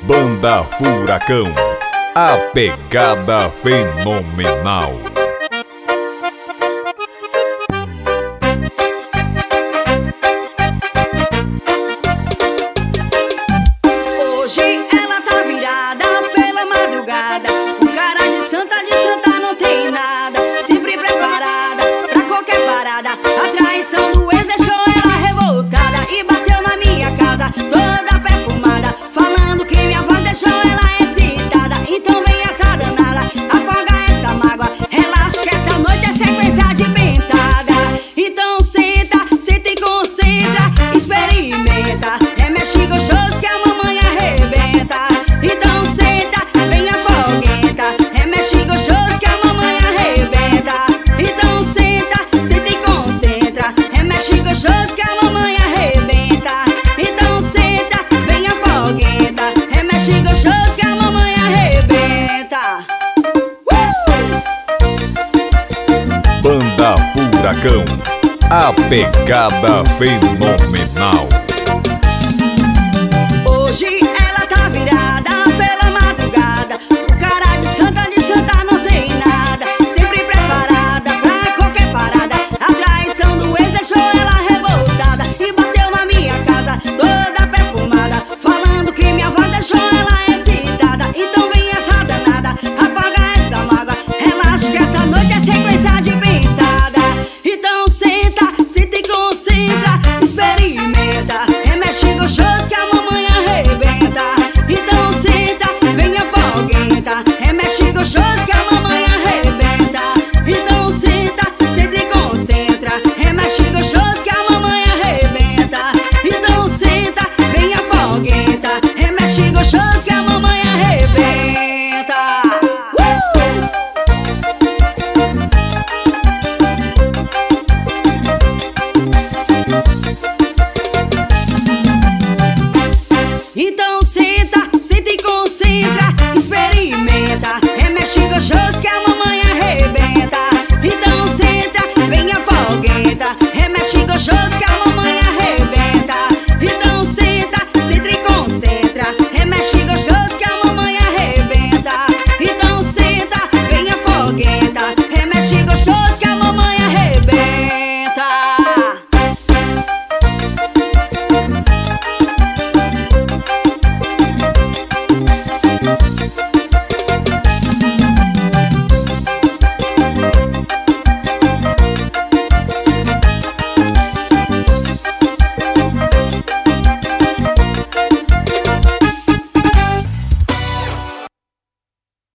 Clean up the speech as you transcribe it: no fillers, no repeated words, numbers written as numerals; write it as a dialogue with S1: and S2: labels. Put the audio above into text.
S1: Banda Furacão, a pegada fenomenal.
S2: Hoje ela tá virada pela madrugada, com cara de santa não tem nada. Sempre preparada pra qualquer parada, a traição do ex deixou ela revoltada e bateu na minha casa, toda perfumada, falando que minha voz deixou ela excitada. Então vem essa danada, afoga essa mágoa, relaxa que essa noite é sequência de pentada. Então senta, senta e concentra, experimenta, remexe gostoso que a mamãe arrebenta. Então senta, vem afoguenta, remexe gostoso que a mamãe arrebenta. Então senta, senta e concentra, remexe gostoso que a mamãe arrebenta. Então senta, vem afoguenta, remexe gostoso que a mamãe arrebenta.
S1: Banda Furacão, a pegada fenomenal.